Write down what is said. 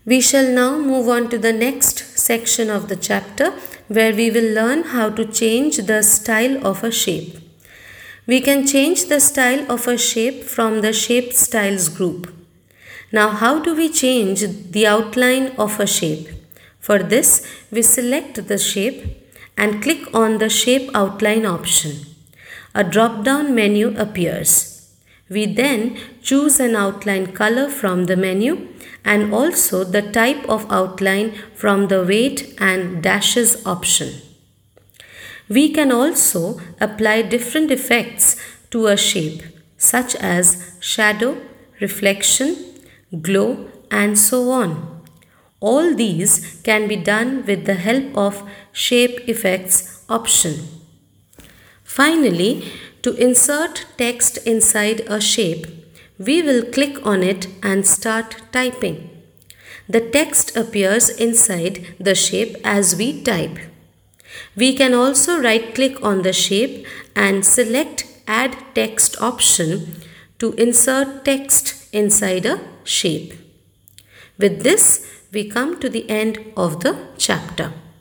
We shall now move on to the next section of the chapter where we will learn how to change the style of a shape. We can change the style of a shape from the shape styles group. Now, how do we change the outline of a shape? For this, we select the shape and click on the shape outline option. A drop-down menu appears. We then choose an outline color from the menu and also the type of outline from the weight and dashes option. We can also apply different effects to a shape such as shadow, reflection, glow and so on. All these can be done with the help of Shape Effects option. Finally, to insert text inside a shape, we will click on it and start typing. The text appears inside the shape as we type. We can also right-click on the shape and select Add Text option to insert text inside a shape. With this, we come to the end of the chapter.